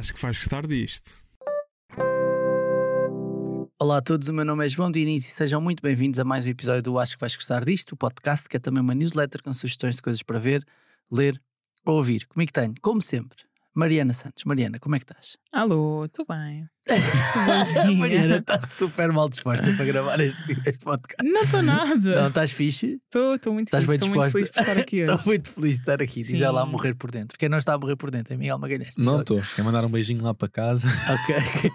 Acho que vais gostar disto. Olá a todos, o meu nome é João Diniz e sejam muito bem-vindos a mais um episódio do Acho que vais gostar disto, o podcast que é também uma newsletter com sugestões de coisas para ver, ler ou ouvir. Comigo tenho, como sempre, Mariana Santos. Mariana, como é que estás? Alô, estou bem. A Mariana está super mal disposta para gravar este podcast. Não estou nada. Não, estás fixe? Estou muito Estás feliz. bem Estou muito disposta? feliz por estar aqui hoje. Estou muito feliz de estar aqui. Diz Sim. ela a morrer por dentro. Quem não está a morrer por dentro é Miguel Magalhães. Não estou. Quer mandar um beijinho lá para casa? Ok.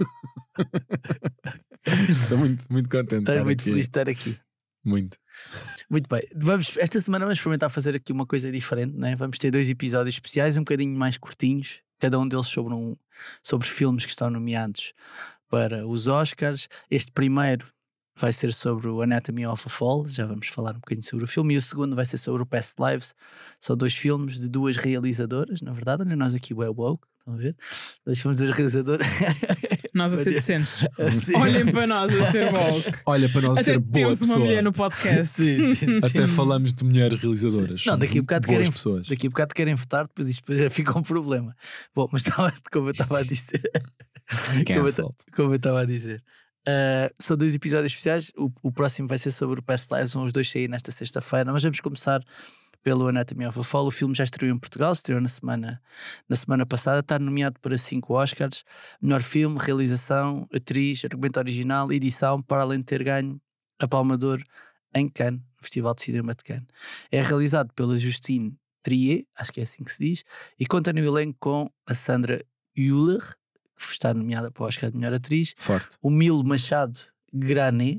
Estou muito contente. Estou muito feliz de estar aqui. Muito. Muito bem, esta semana vamos experimentar fazer aqui uma coisa diferente, né? Vamos ter 2 episódios especiais, um bocadinho mais curtinhos, cada um deles sobre filmes que estão nomeados para os Oscars. Este primeiro vai ser sobre o Anatomy of a Fall, já vamos falar um bocadinho sobre o filme, e o segundo vai ser sobre o Past Lives. São 2 filmes de 2 realizadoras, na verdade, olha nós aqui o woke, estão a ver? 2 filmes de 2 realizadoras. Nós a ser decentes. Sim. Olhem para nós a ser woke. Olha, para nós Até ser boa temos pessoa. uma mulher no podcast. Sim. Até falamos de mulheres realizadoras. Não, daqui a bocado boas querem, pessoas. daqui a bocado querem votar, depois já fica um problema. Bom, mas como eu estava a dizer, Cancelled. como eu estava a dizer, são 2 episódios especiais. O próximo vai ser sobre o Past Lives, vão os 2 sair nesta sexta-feira, mas vamos começar pelo Anatomy of a Fall. O filme já estreou em Portugal, estreou na semana passada, está nomeado para 5 Oscars: melhor filme, realização, atriz, argumento original, edição, para além de ter ganho a Palma de Ouro em Cannes, no Festival de Cinema de Cannes. É realizado pela Justine Triet, acho que é assim que se diz, e conta no elenco com a Sandra Hüller, que está nomeada para o Oscar de melhor atriz, Forte. o Milo Machado Granet,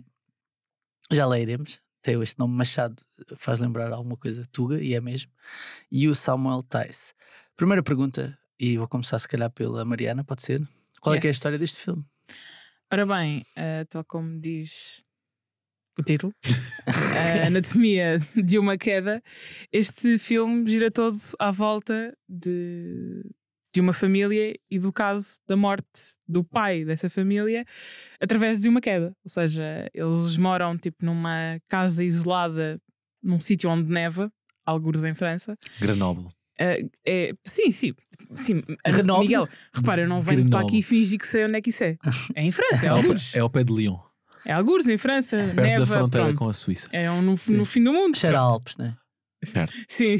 já lá iremos, tem este nome Machado, faz lembrar alguma coisa Tuga, e é mesmo, e o Samuel Tice. Primeira pergunta, e vou começar se calhar pela Mariana, pode ser? Qual é que é a história deste filme? Ora bem, tal como diz o título, a Anatomia de uma Queda, este filme gira todo à volta de uma família e do caso da morte do pai dessa família através de uma queda. Ou seja, eles moram tipo numa casa isolada num sítio onde neva, algures em França. Grenoble. Sim. Grenoble? Miguel, repara, eu não venho Grenoble. para aqui fingir que sei onde é que isso é. É em França, é algures. É ao pé de Lyon. É algures em França, Perto neva, da fronteira pronto. com a Suíça. É no fim do mundo. Cheira a pronto. Alpes, não é? Certo. Sim.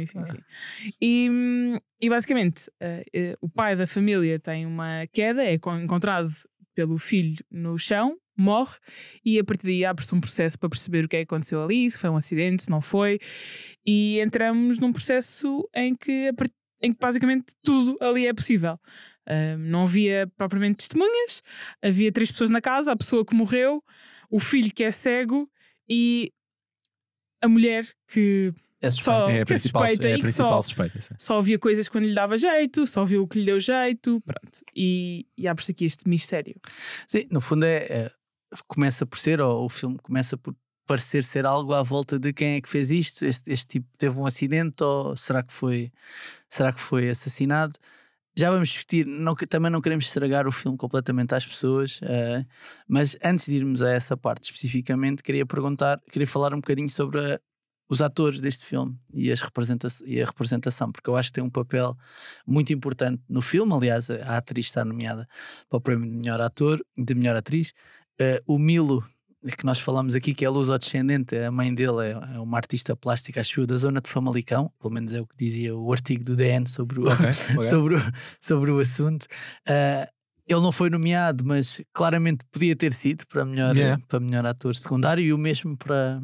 E basicamente o pai da família tem uma queda, é encontrado pelo filho no chão, morre, e a partir daí abre-se um processo para perceber o que é que aconteceu ali, se foi um acidente, se não foi, e entramos num processo em que basicamente tudo ali é possível. Não havia propriamente testemunhas, havia 3 pessoas na casa, a pessoa que morreu, o filho que é cego e a mulher que É suspeito. só É a que principal, suspeita é a e que principal suspeita. Sim. só via coisas quando lhe dava jeito, só viu o que lhe deu jeito, pronto. E abre-se aqui este mistério. Sim, no fundo começa por ser, ou o filme começa por parecer ser algo à volta de quem é que fez isto, este tipo teve um acidente ou será que foi assassinado? Já vamos discutir, também não queremos estragar o filme completamente às pessoas, mas antes de irmos a essa parte especificamente, queria falar um bocadinho sobre os atores deste filme e a representação, porque eu acho que tem um papel muito importante no filme. Aliás, a atriz está nomeada para o prémio de melhor ator, de melhor atriz. O Milo, que nós falamos aqui, que é luso-descendente, a mãe dele é uma artista plástica, acho, da zona de Famalicão, pelo menos é o que dizia o artigo do DN sobre sobre o assunto. Ele não foi nomeado, mas claramente podia ter sido para melhor ator secundário, e o mesmo para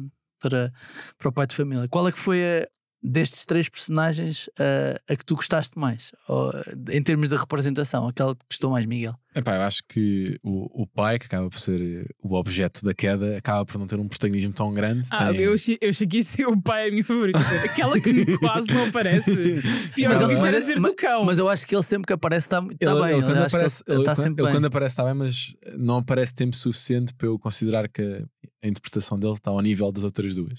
o pai de família. Qual é que foi destes 3 personagens a que tu gostaste mais? Ou, em termos de representação, aquela que gostou mais, Miguel? Epá, eu acho que o pai, que acaba por ser o objeto da queda, acaba por não ter um protagonismo tão grande. Eu achei que ia ser o pai, a minha favorita. Aquela que quase não aparece. Pior do que isso era dizeres o cão. Mas eu acho que ele sempre que aparece está bem. Ele Sempre quando aparece está bem, mas não aparece tempo suficiente para eu considerar que a interpretação dele está ao nível das outras 2.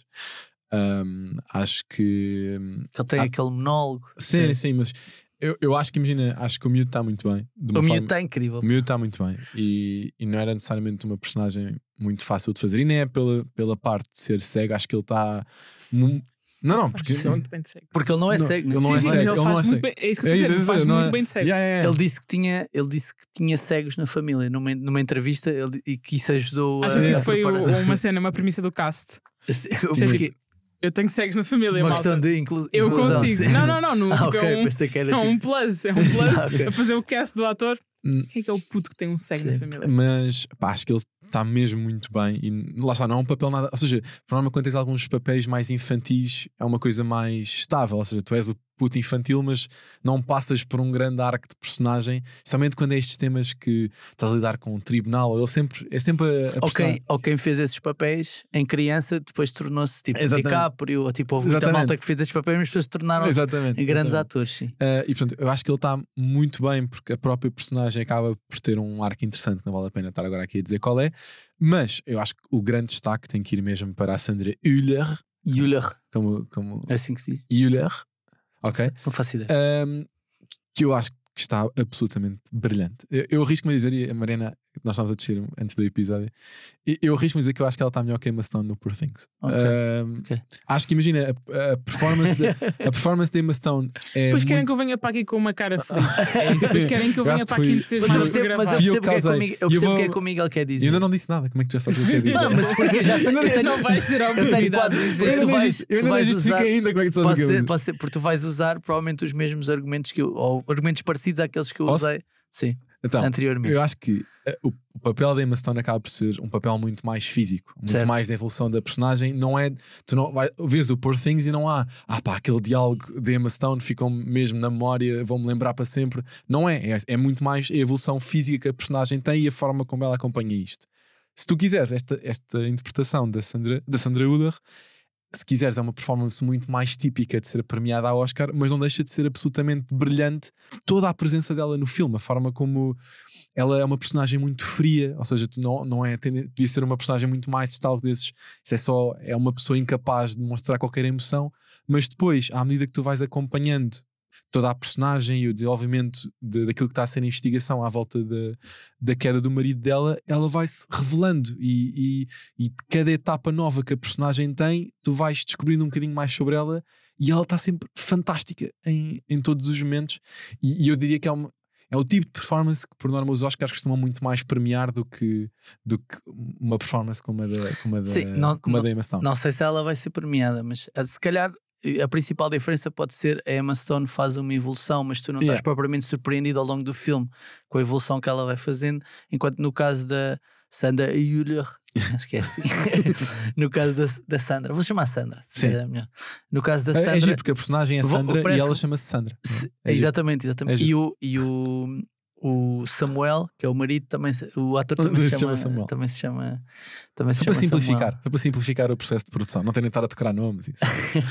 Acho que ele tem aquele monólogo. Sim, mas eu acho que acho que o miúdo está muito bem. O miúdo está incrível. O miúdo está muito bem e não era necessariamente uma personagem muito fácil de fazer, e nem é pela parte de ser cego. Acho que ele está Não, porque Faz muito bem de cego. Porque ele não é Não, cego. ele não é Sim, cego. mas Ele não é faz cego. muito bem. É isso que eu estou a dizer, ele faz muito bem de cego. Ele disse que tinha cegos na família numa entrevista e que isso ajudou Acho que isso a foi preparação. uma premissa do cast. Porque Eu tenho cegos na família, uma malta. questão de Eu inclusão. consigo. Sim. Não. Tipo, Ok, pensei que era é um tipo- plus. É um plus Ok. a fazer o cast do ator. Hum. Quem é que é o puto que tem um cego na Sim. família? Mas pá, acho que ele está mesmo muito bem. E lá está, não é um papel nada. Ou seja, por norma, quando tens alguns papéis mais infantis, é uma coisa mais estável. Ou seja, tu és o puto infantil, mas não passas por um grande arco de personagem, especialmente quando é estes temas que estás a lidar com um tribunal. Ele é sempre a prestar. Ou quem fez esses papéis em criança depois tornou-se tipo Exatamente. DiCaprio, ou tipo, houve muita Exatamente. malta que fez esses papéis, mas depois tornaram-se Exatamente. grandes exatamente. atores. Sim. E portanto, eu acho que ele está muito bem, porque a própria personagem acaba por ter um arco interessante, que não vale a pena estar agora aqui a dizer qual é, mas eu acho que o grande destaque tem que ir mesmo para a Sandra Hüller, Euler, como é assim que se diz. Hüller, ok? Não faço ideia. Que eu acho que está absolutamente brilhante. Eu arrisco-me a dizer, e a Mariana, nós estávamos a descer antes do episódio, eu arrisco-me a dizer que eu acho que ela está melhor que a Emma Stone no Poor Things. Ok. Acho que imagina, a performance de Emma Stone é Depois querem muito... que eu venha para aqui com uma cara feliz. Depois querem que eu Eu venha acho que para aqui foi- entusiasmado Mas eu para percebo, gravar. mas eu Fui eu percebo que o causei. que é vou- que o Miguel quer Eu dizer. ainda não disse nada, como é que tu já sabes o que quer dizer? Não, mas porque eu já sei, eu tenho- Não vais ter a eu tenho oportunidade quase de dizer, dizer. tu vais eu ainda não usar, justifiquei ainda como é que tu sabes o que eu dizer. pode ser, porque tu vais usar provavelmente os mesmos argumentos que eu, ou argumentos parecidos àqueles que eu Posso? usei. Sim, Então, anteriormente. eu acho que o papel da Emma Stone acaba por ser um papel muito mais físico, muito Certo. mais da evolução da personagem. Não é, tu não vês o Poor Things e não há, pá, aquele diálogo de Emma Stone ficou mesmo na memória, vou-me lembrar para sempre. Não é muito mais a evolução física que a personagem tem e a forma como ela acompanha isto. Se tu quiseres esta interpretação da Sandra Hüller, se quiseres, é uma performance muito mais típica de ser premiada ao Oscar, mas não deixa de ser absolutamente brilhante toda a presença dela no filme, a forma como ela é uma personagem muito fria, ou seja, tu não é, podia ser uma personagem muito mais estalo desses, isso é uma pessoa incapaz de demonstrar qualquer emoção, mas depois, à medida que tu vais acompanhando toda a personagem e o desenvolvimento daquilo que está a ser a investigação à volta da queda do marido dela, ela vai-se revelando e cada etapa nova que a personagem tem, tu vais descobrindo um bocadinho mais sobre ela e ela está sempre fantástica em todos os momentos e eu diria que é o tipo de performance que por norma os Oscars costumam muito mais premiar do que uma performance como a da Emma Stone. Não sei se ela vai ser premiada, mas se calhar a principal diferença pode ser a Emma Stone faz uma evolução, mas tu não estás propriamente surpreendido ao longo do filme com a evolução que ela vai fazendo, enquanto no caso da Sandra Hüller, acho que é assim, no caso da Sandra, vou chamar Sandra. Sim. É melhor. No caso da Sandra, É giro porque a personagem é Sandra e parece- ela chama-se Sandra. exatamente. É E o Samuel, que é o marido, o ator também se chama Samuel. Também se chama Foi para Samuel. simplificar, foi para simplificar o processo de produção, não tem nem estar a decorar nomes. Isso.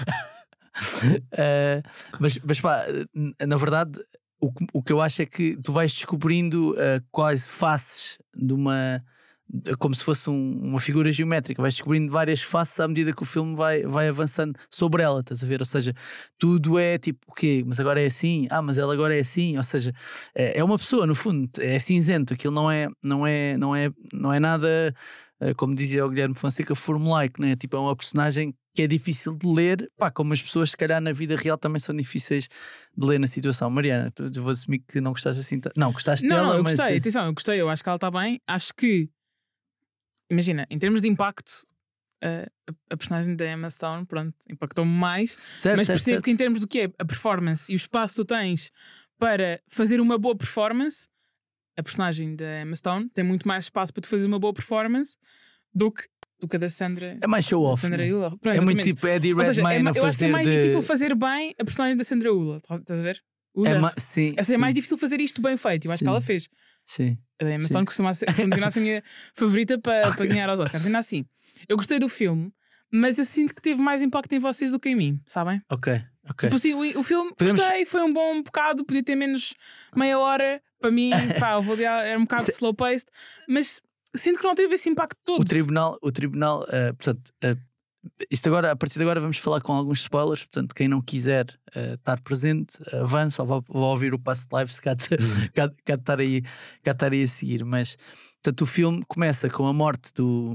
Mas pá, na verdade, o que eu acho é que tu vais descobrindo quais faces de uma. Como se fosse uma figura geométrica, vais descobrindo várias faces à medida que o filme vai avançando sobre ela, estás a ver? Ou seja, tudo é tipo, o quê? Mas agora é assim, mas ela agora é assim, ou seja, é uma pessoa, no fundo, é cinzento, aquilo não é nada, como dizia o Guilherme Fonseca, formulaico, né? Tipo, é uma personagem que é difícil de ler, como as pessoas, se calhar, na vida real também são difíceis de ler na situação. Mariana, tu vou assumir que não gostaste assim, não, gostaste dela, Não, eu mas gostei, atenção, eu gostei, eu acho que ela está bem, acho que imagina, em termos de impacto, a personagem da Emma Stone, pronto, impactou-me mais, mas percebo que em termos do que é a performance e o espaço que tu tens para fazer uma boa performance, a personagem da Emma Stone tem muito mais espaço para tu fazer uma boa performance do que a da Sandra. É mais show off, Sandra né? Hüller. Pronto, É muito exatamente. tipo Eddie Ou seja, Redmayne a eu acho que é fazer mais difícil fazer bem a personagem da Sandra Hüller, estás a ver? Sim, É mais difícil fazer isto bem feito, eu acho que ela fez. Sim. A Emma Stone costuma ser a minha favorita para ganhar aos Oscars. Ainda assim, eu gostei do filme, mas eu sinto que teve mais impacto em vocês do que em mim, sabem? Ok. Tipo assim, o filme gostei, foi um bom bocado, podia ter menos meia hora. Para mim, era um bocado slow paced, mas sinto que não teve esse impacto todo. O tribunal, portanto, isto agora, a partir de agora vamos falar com alguns spoilers, portanto quem não quiser estar presente, avance ou vá ouvir o passo de live se cá estar aí a seguir. Mas portanto, o filme começa com a morte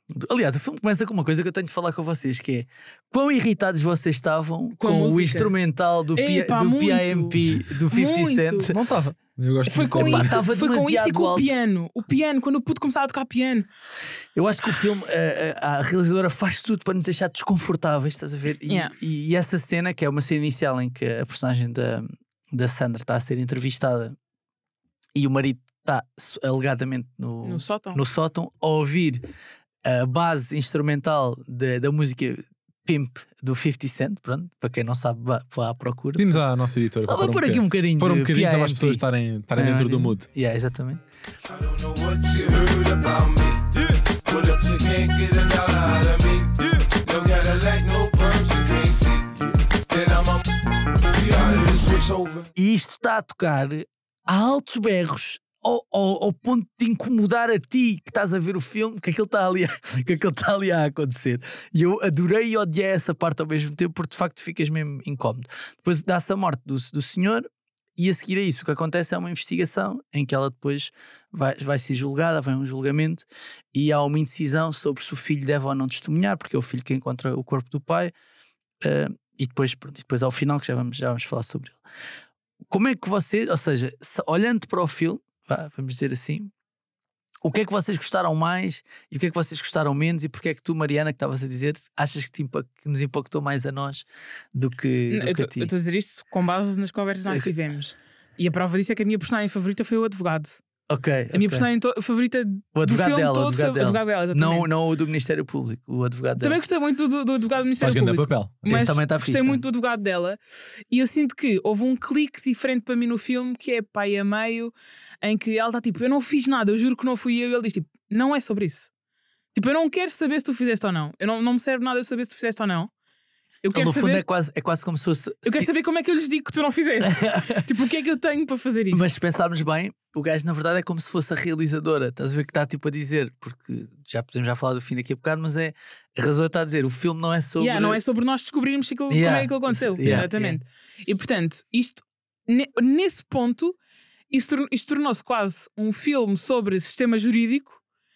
Aliás, o filme começa com uma coisa que eu tenho de falar com vocês, que é quão irritados vocês estavam Com a com o música. instrumental do Epá, do muito. PIMP do 50 Muito. Cent. Não estava. Eu gosto Foi muito com da isso, estava foi com isso e demasiado com o alto. piano. O piano, quando o puto começava a tocar piano. Eu acho que o filme, a realizadora faz tudo para nos deixar desconfortáveis, estás a ver? Yeah. E essa cena, que é uma cena inicial em que a personagem da Sandra está a ser entrevistada e o marido está alegadamente No sótão. no sótão a ouvir a base instrumental da música Pimp do 50 Cent, pronto, para quem não sabe, vá à procura. Pedimos à nossa editora para Vou pôr aqui um bocadinho para um de bocadinho só para as PIMP. pessoas estarem dentro do mood. Yeah, exatamente. I don't know what you heard about me. What up, you can't get a dollar out of me. No Cadillac, no perms, you can't see. Then I'm a switch over. E isto está a tocar a altos berros. Ao ponto de incomodar a ti que estás a ver o filme, que aquilo está ali a acontecer. E eu adorei e odiei essa parte ao mesmo tempo, porque de facto ficas mesmo incómodo. Depois dá-se a morte do senhor, e a seguir a isso o que acontece é uma investigação em que ela depois vai ser julgada, vai a um julgamento, e há uma indecisão sobre se o filho deve ou não testemunhar, porque é o filho que encontra o corpo do pai, e depois ao final, que já vamos falar sobre ele. Como é que você, ou seja, olhando para o filme, vamos dizer assim, o que é que vocês gostaram mais e o que é que vocês gostaram menos, e porque é que tu, Mariana, que estavas a dizer, achas que nos impactou mais a nós do que a ti? Eu estou a dizer isto com base nas conversas que nós tivemos. E a prova disso é que a minha personagem favorita foi o advogado. Ok. A minha personagem favorita o advogado do filme dela, todo o foi o advogado advogado dela. não o do Ministério Público, o advogado Também dela. gostei muito do advogado do Ministério Faz grande Público. papel. Esse Mas também está gostei fixe, muito do advogado dela. E eu sinto que houve um clique diferente para mim no filme, que é pai a meio, em que ela está tipo, eu não fiz nada, eu juro que não fui eu. E ele diz tipo, não é sobre isso. Tipo, eu não quero saber se tu fizeste ou não. Não me serve nada eu saber se tu fizeste ou não. Eu quero No fundo saber, é quase como se fosse... eu quero saber como é que eu lhes digo que tu não fizeste. Tipo, o que é que eu tenho para fazer isso? Mas se pensarmos bem, o gajo na verdade é como se fosse a realizadora. Estás a ver que está tipo a dizer, porque podemos já falar do fim daqui a bocado, mas a realizadora está a dizer, o filme não é sobre... Não é sobre nós descobrirmos como é que aconteceu. Exatamente. E portanto, isto, nesse ponto, isto tornou-se quase um filme sobre sistema jurídico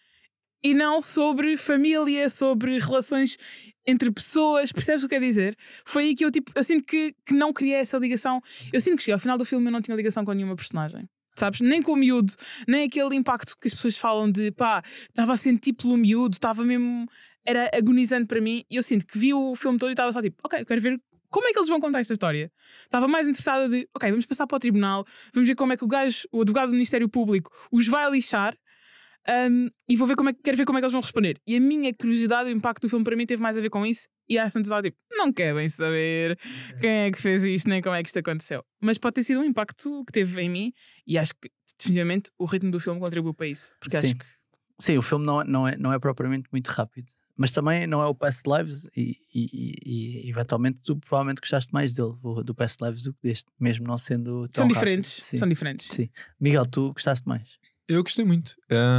e não sobre família, sobre relações entre pessoas. Percebes o que quer dizer? Foi aí que eu sinto que não criei essa ligação. Eu sinto que cheguei ao final do filme e eu não tinha ligação com nenhuma personagem. Sabes? Nem com o miúdo, nem aquele impacto que as pessoas falam de estava a sentir pelo miúdo, estava mesmo, era agonizante para mim. E eu sinto que vi o filme todo e estava só tipo, ok, eu quero ver como é que eles vão contar esta história. Estava mais interessada de, ok, vamos passar para o tribunal, vamos ver como é que o advogado do Ministério Público os vai lixar. E quero ver como é que eles vão responder. E a minha curiosidade, o impacto do filme para mim teve mais a ver com isso. E às tantas tipo, não quero bem saber quem é que fez isto, nem como é que isto aconteceu. Mas pode ter sido um impacto que teve em mim. E acho que definitivamente o ritmo do filme contribuiu para isso. Porque Sim. acho que Sim, o filme não é propriamente muito rápido, mas também não é o Past Lives, e eventualmente tu provavelmente gostaste mais do Past Lives do que deste, mesmo não sendo tão são rápido. diferentes. Sim. São diferentes. Sim. Miguel, tu gostaste mais? Eu gostei muito.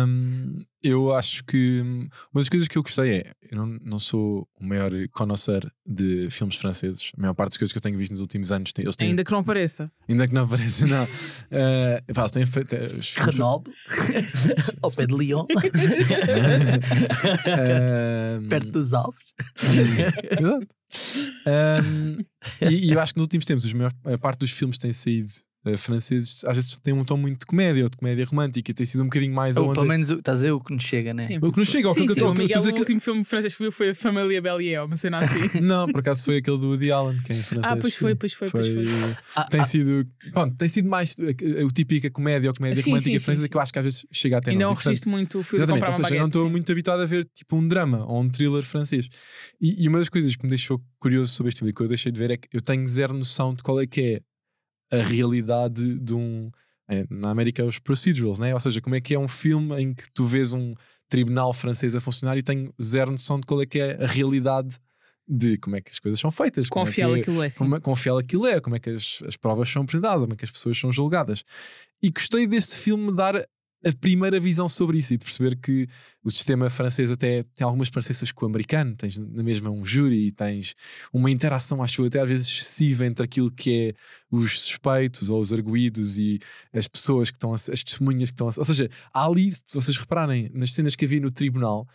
Eu acho que uma das coisas que eu gostei é, eu não sou o maior connoisseur de filmes franceses. A maior parte das coisas que eu tenho visto nos últimos anos eles têm, Ainda que não pareça. ainda que não pareça, não. Eles têm feito os filmes- Grenoble, ao pé de Lyon, perto dos Alpes. Exato. E eu acho que nos últimos tempos a parte dos filmes que têm saído franceses às vezes têm um tom muito de comédia ou de comédia romântica e tem sido um bocadinho mais Ou pelo menos estás a ver o que nos chega, né? Sim. o que nos chega ao Sim, que sim, eu o Miguel, estou a o dizer último filme francês que viu foi a Família Bélier, uma cena assim. não, por acaso foi aquele do Woody Allen, que é em francês. Pois foi. Tem sido mais o típica comédia ou comédia Sim, romântica sim, francesa sim. que eu acho que às vezes chega até Ainda é nós. um E, portanto, registro muito fui exatamente, comprar ou uma seja, eu não baguete. estou Sim. muito habituado a ver tipo um drama ou um thriller francês. E uma das coisas que me deixou curioso sobre este filme e que eu deixei de ver é que eu tenho zero noção de qual é que é a realidade de um... na América os procedurals, né? Ou seja, como é que é um filme em que tu vês um tribunal francês a funcionar e tenho zero noção de qual é que é a realidade de como é que as coisas são feitas, Quão fiel aquilo é, sim. quão fiel aquilo é, como é que as provas são apresentadas, como é que as pessoas são julgadas. E gostei deste filme dar a primeira visão sobre isso e de perceber que o sistema francês até tem algumas parecenças com o americano. Tens na mesma um júri, tens uma interação, acho eu, até às vezes excessiva entre aquilo que é os suspeitos ou os arguídos e as pessoas que estão, as testemunhas que estão... Ou seja, há ali, se vocês repararem, nas cenas que havia no tribunal,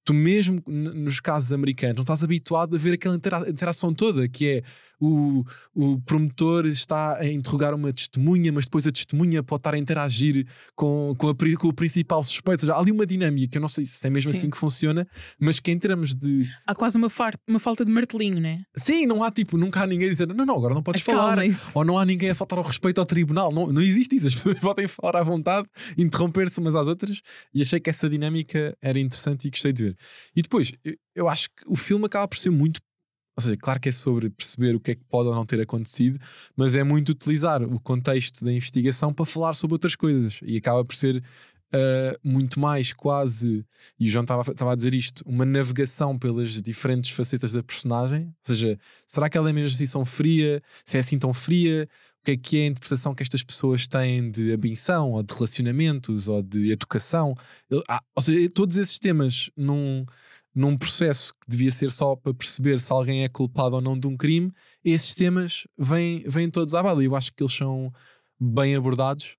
tu mesmo nos casos americanos não estás habituado a ver aquela interação toda, que é o promotor está a interrogar uma testemunha, mas depois a testemunha pode estar a interagir com o principal suspeito. Ou seja, há ali uma dinâmica que eu não sei se é mesmo Sim. assim que funciona, mas que em termos de... Há quase uma falta de martelinho, né? Sim, não há tipo, nunca há ninguém a dizer não, agora não podes falar. Acalmem-se. Ou não há ninguém a faltar ao respeito ao tribunal. Não existe isso. As pessoas podem falar à vontade, interromper-se umas às outras, e achei que essa dinâmica era interessante e gostei de ver. E depois, eu acho que o filme acaba por ser muito... Ou seja, claro que é sobre perceber o que é que pode ou não ter acontecido, mas é muito utilizar o contexto da investigação para falar sobre outras coisas. E acaba por ser muito mais quase, e o João estava a dizer isto, uma navegação pelas diferentes facetas da personagem. Ou seja, será que ela é mesmo assim tão fria? Se é assim tão fria? O que é a interpretação que estas pessoas têm de ambição, ou de relacionamentos, ou de educação? Ou seja, todos esses temas num processo que devia ser só para perceber se alguém é culpado ou não de um crime, esses temas vêm todos à baila. Eu acho que eles são bem abordados.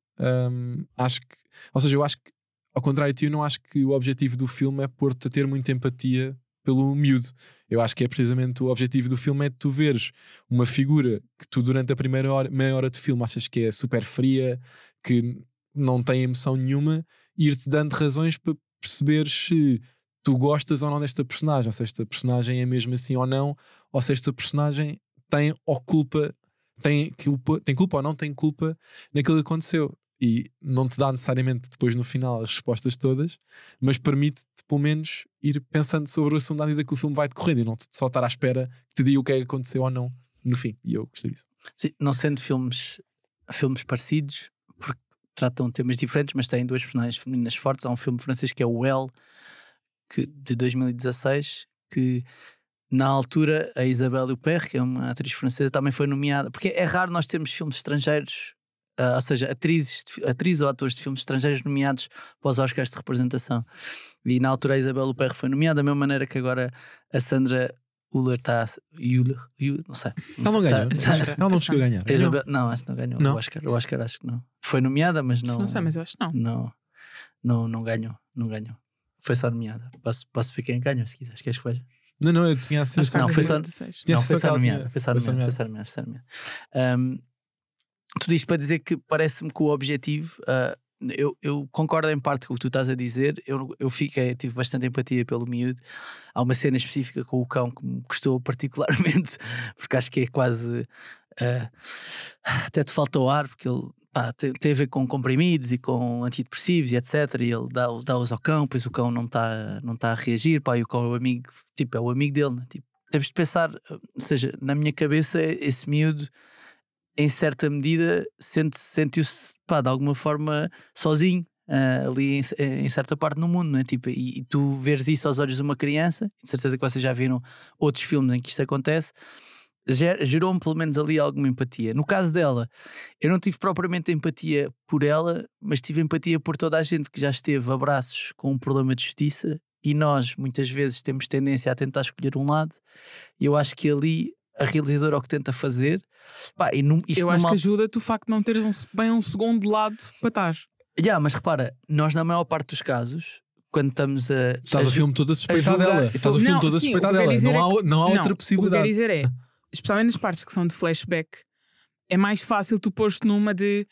Eu acho que, ao contrário de ti, eu não acho que o objetivo do filme é pôr-te a ter muita empatia pelo miúdo. Eu acho que é precisamente o objetivo do filme, é tu veres uma figura que tu durante a primeira meia hora de filme achas que é super fria, que não tem emoção nenhuma, e ir-te dando razões para perceber se tu gostas ou não desta personagem, ou se esta personagem é mesmo assim ou não, ou se esta personagem tem culpa ou não tem culpa naquilo que aconteceu. E não te dá necessariamente depois no final as respostas todas, mas permite-te pelo menos ir pensando sobre o assunto à medida que o filme vai decorrendo, e não só estar à espera que te diga o que é que aconteceu ou não no fim. E eu gostei disso. Sim, não sendo filmes parecidos, porque tratam temas diferentes, mas têm duas personagens femininas fortes. Há um filme francês que é o Elle, de 2016, que na altura a Isabelle Huppert, que é uma atriz francesa, também foi nomeada, porque é raro nós termos filmes estrangeiros, ou seja, atrizes ou atores de filmes estrangeiros nomeados para os Oscars de representação. E na altura a Isabelle Huppert foi nomeada, da mesma maneira que agora a Sandra Hüller está... não sei. Ela não ganhou. Ela não chegou a ganhar. Não, acho que não ganhou. Não? O Oscar acho que não. Foi nomeada, mas não... Não sei, mas eu acho que não. Não ganhou. Foi só nomeada. Posso ver quem ganhou, se quiseres. Queres que veja? Não, eu tinha a sensação. Não, foi só nomeada. Foi só nomeada. Tudo isto para dizer que parece-me que o objetivo... eu concordo em parte com o que tu estás a dizer. Eu tive bastante empatia pelo miúdo. Há uma cena específica com o cão que me gostou particularmente, porque acho que é quase... até te falta o ar, porque ele... tem a ver com comprimidos e com antidepressivos e etc. E ele dá-os ao cão, pois o cão não está a reagir, e o cão é o amigo, é o amigo dele, né? Temos de pensar, ou seja, na minha cabeça, esse miúdo, em certa medida, sentiu-se de alguma forma sozinho ali em certa parte no mundo, não é? E tu veres isso aos olhos de uma criança, de certeza que vocês já viram outros filmes em que isto acontece, gerou-me pelo menos ali alguma empatia. No caso dela, eu não tive propriamente empatia por ela, mas tive empatia por toda a gente que já esteve a braços com um problema de justiça, e nós muitas vezes temos tendência a tentar escolher um lado, e eu acho que ali a realizadora o que tenta fazer... eu acho que ajuda-te o facto de não teres bem um segundo lado para estar. Mas repara, nós na maior parte dos casos, quando estamos a... Estás o filme todo a suspeitar dela. Estás o filme todo a suspeitar dela. Não há outra possibilidade. O que eu quero dizer é, especialmente nas partes que são de flashback, é mais fácil tu pôr-te numa de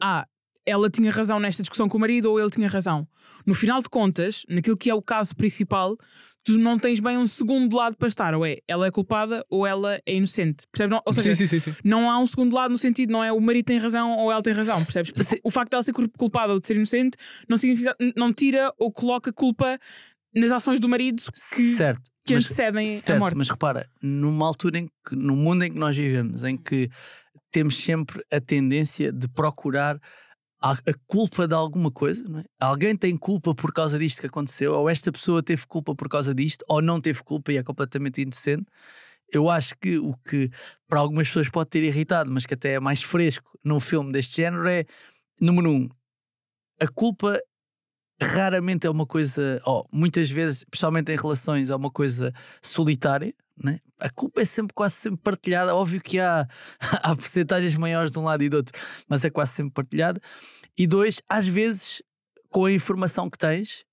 ela tinha razão nesta discussão com o marido ou ele tinha razão. No final de contas, naquilo que é o caso principal, tu não tens bem um segundo lado para estar. Ou é ela é culpada ou ela é inocente. Percebes? Ou seja, sim. Não há um segundo lado no sentido, não é o marido tem razão ou ela tem razão. Percebes? O facto de ela ser culpada ou de ser inocente não significa, não tira ou coloca culpa nas ações do marido que antecedem a morte. Mas repara, numa altura no mundo em que nós vivemos, em que temos sempre a tendência de procurar a culpa de alguma coisa, não é? Alguém tem culpa por causa disto que aconteceu, ou esta pessoa teve culpa por causa disto, ou não teve culpa e é completamente inocente. Eu acho que o que para algumas pessoas pode ter irritado, mas que até é mais fresco num filme deste género, é, número 1, a culpa raramente é uma coisa, muitas vezes, principalmente em relações, é uma coisa solitária, né? A culpa é quase sempre partilhada. Óbvio que há percentagens maiores de um lado e do outro, mas é quase sempre partilhada. E 2, às vezes, com a informação que tens,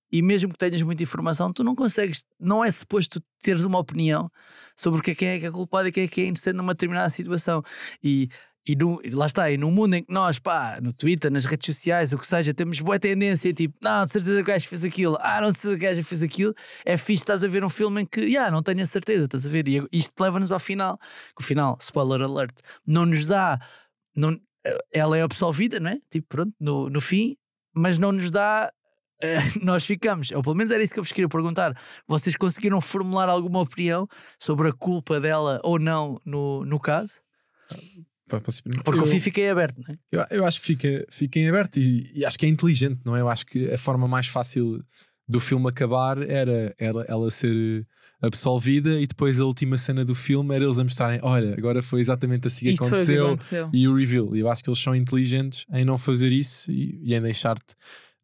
e mesmo que tenhas muita informação, tu não consegues, não é suposto tu teres uma opinião sobre quem é que é culpado e quem é que é inocente numa determinada situação. Lá está, e no mundo em que nós, no Twitter, nas redes sociais, o que seja, temos boa tendência, tipo, não, de certeza que o gajo fez aquilo, não, de certeza que o gajo fez aquilo. É fixe, estás a ver um filme em que, não tenho a certeza, estás a ver? E isto leva-nos ao final, que o final, spoiler alert, não nos dá, ela é absolvida, não é? Tipo, pronto, no fim, mas não nos dá, nós ficamos, ou pelo menos era isso que eu vos queria perguntar, vocês conseguiram formular alguma opinião sobre a culpa dela ou não no caso? Porque o fim fiquei aberto, não é? Eu acho que fica em aberto e acho que é inteligente, não é? Eu acho que a forma mais fácil do filme acabar era ela ser absolvida e depois a última cena do filme era eles a mostrarem, olha, agora foi exatamente assim que aconteceu e o reveal. E eu acho que eles são inteligentes em não fazer isso e em deixar-te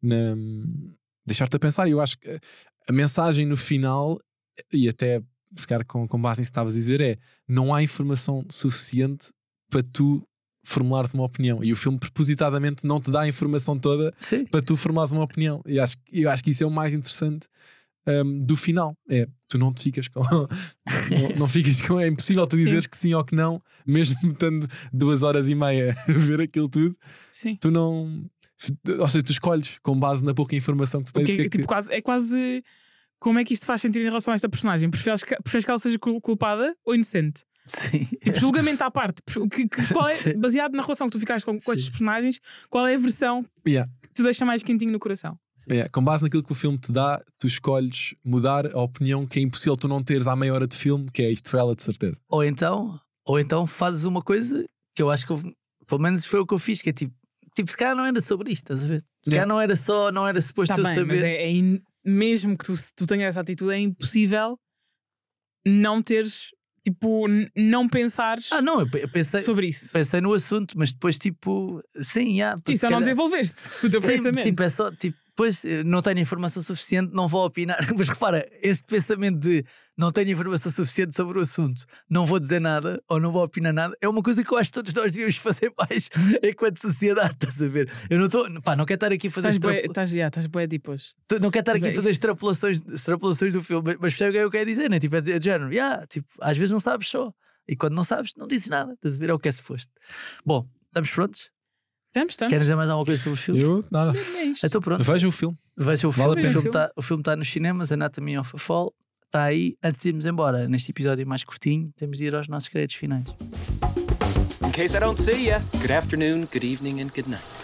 a pensar. E eu acho que a mensagem no final, e até se calhar com base nisso que estavas a dizer, não há informação suficiente para tu formulares uma opinião, e o filme propositadamente não te dá a informação toda para tu formulares uma opinião, e eu acho que isso é o mais interessante do final, tu não te ficas com não ficas com, é impossível tu dizeres que sim ou que não, mesmo estando 2h30 a ver aquilo tudo. Tu não, ou seja, tu escolhes com base na pouca informação que tu tens. É quase como é que isto faz sentido em relação a esta personagem? Preferes que ela seja culpada ou inocente? Sim. Tipo, julgamento à parte. Qual é, baseado na relação que tu ficaste com estes personagens, qual é a versão que te deixa mais quentinho no coração? Com base naquilo que o filme te dá, tu escolhes mudar a opinião que é impossível tu não teres à meia hora de filme, que é isto foi ela de certeza. Ou então fazes uma coisa que eu acho que pelo menos foi o que eu fiz, que é tipo se calhar não era sobre isto, estás a ver? Se calhar não era suposto eu saber. Mas mesmo que tu tenhas essa atitude, é impossível não teres, tipo, não pensares eu pensei sobre isso. Pensei no assunto, mas depois tipo só não desenvolveste o teu pensamento. Tipo, é só tipo, depois não tenho informação suficiente, não vou opinar. Mas repara, este pensamento de não tenho informação suficiente sobre o assunto, não vou dizer nada ou não vou opinar nada, é uma coisa que eu acho que todos nós devíamos fazer mais enquanto sociedade, estás a ver? Eu não quero estar aqui a fazer estás bué depois. Não quero estar aqui a fazer extrapolações do filme, mas percebe o que eu quero dizer, né? Tipo, é de género, tipo, às vezes não sabes só, e quando não sabes, não dizes nada, estás a ver? É o que é se foste. Bom, estamos prontos? Estamos. Querem dizer mais alguma coisa sobre o filme? Eu, nada. Estou pronto. Veja o filme. O filme está nos cinemas, Anatomy of a Fall. Está aí. Antes de irmos embora, neste episódio mais curtinho, temos de ir aos nossos créditos finais. In case I don't see ya, good afternoon, good evening and good night.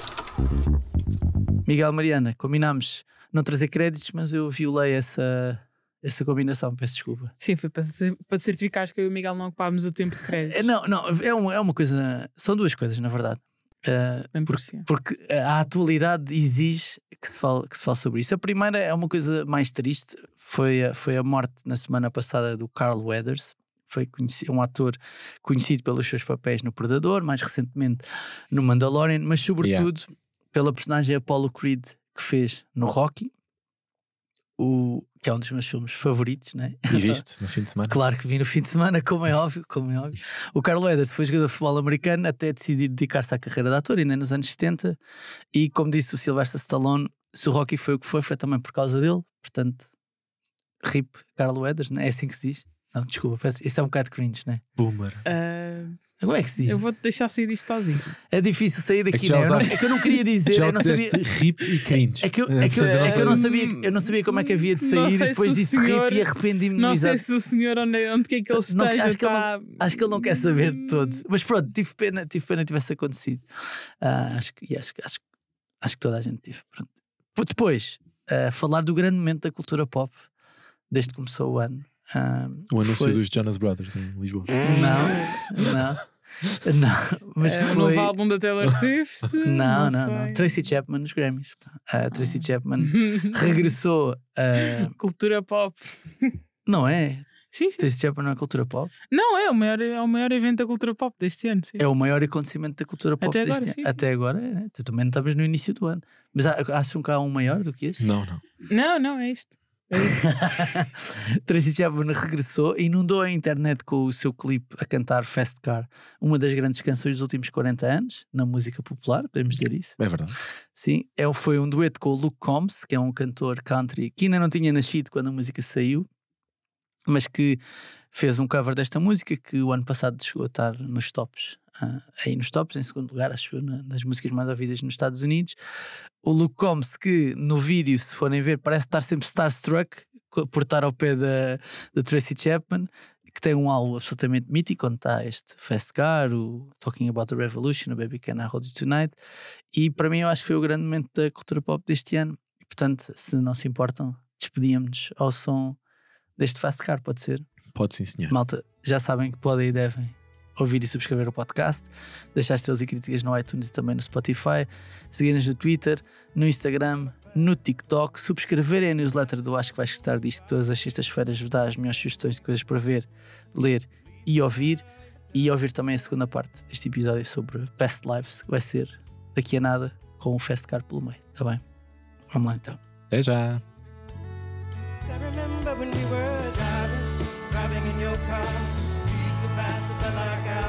Miguel, Mariana, combinámos não trazer créditos, mas eu violei essa combinação, peço desculpa. Sim, foi para certificar que eu e o Miguel não ocupámos o tempo de créditos. Não, é uma coisa. São duas coisas, na verdade. Porque a atualidade exige que se fale sobre isso. A primeira é uma coisa mais triste, foi a morte na semana passada do Carl Weathers. Foi um ator conhecido pelos seus papéis no Predador, mais recentemente no Mandalorian, mas sobretudo pela personagem Apollo Creed que fez no Rocky, que é um dos meus filmes favoritos, né? E viste no fim de semana? Claro que vi no fim de semana, como é óbvio. O Carl Weathers foi jogador de futebol americano até decidir dedicar-se à carreira de ator, ainda nos anos 70, e como disse o Sylvester Stallone, se o Rocky foi o que foi também por causa dele. Portanto, RIP Carl Weathers, né? É assim que se diz? Não, desculpa, isso é um bocado cringe, né? Boomer. Como é que se diz? Eu vou-te deixar sair disto sozinho. É difícil sair daqui, né? É que eu não queria dizer. Já eu não sabia. RIP e cringe. É que eu não sabia como é que havia de sair, e depois disse RIP e arrependi-me. Não sei se o senhor onde é que ele esteja. Acho que ele não quer saber de todo. Mas pronto, tive pena que tivesse acontecido. Acho que toda a gente teve. Pronto. Depois, falar do grande momento da cultura pop desde que começou o ano. O anúncio dos Jonas Brothers em Lisboa. Não, mas o novo álbum da Taylor Swift. Não. Tracy Chapman nos Grammys. Tracy Chapman regressou a cultura pop. Não é? Sim. Tracy Chapman não é cultura pop? Não, é o maior evento da cultura pop deste ano. Sim. É o maior acontecimento da cultura pop deste ano. Sim. Até agora, né? Tu também estavas no início do ano. Mas acham que há um maior do que este? Não. Não, é isto. Tracy Chapman regressou e inundou a internet com o seu clipe a cantar Fast Car, uma das grandes canções dos últimos 40 anos na música popular, podemos dizer isso. É verdade. Sim, foi um dueto com o Luke Combs, que é um cantor country que ainda não tinha nascido quando a música saiu, mas que fez um cover desta música que o ano passado chegou a estar nos tops. Aí nos tops, em segundo lugar, acho eu, nas músicas mais ouvidas nos Estados Unidos. O Luke Combs, que no vídeo, se forem ver, parece estar sempre starstruck por estar ao pé da Tracy Chapman, que tem um álbum absolutamente mítico, onde está este Fast Car, o Talking About the Revolution, o Baby Can I Hold You Tonight, e para mim eu acho que foi o grande momento da cultura pop deste ano. E portanto, se não se importam, despedíamos-nos ao som deste Fast Car, pode ser? Pode sim, senhor. Malta, já sabem que podem e devem ouvir e subscrever o podcast, deixar estrelas e críticas no iTunes e também no Spotify, seguirem-nos no Twitter, no Instagram, no TikTok, subscreverem a newsletter do Acho que Vais Gostar Disto, que todas as sextas-feiras vos dá as melhores sugestões de coisas para ver, ler e ouvir também a segunda parte deste episódio sobre Past Lives, que vai ser daqui a nada com o Fast Car pelo meio, tá bem? Vamos lá então. Até já! I remember when we were driving in your car, speed so fast, I felt like I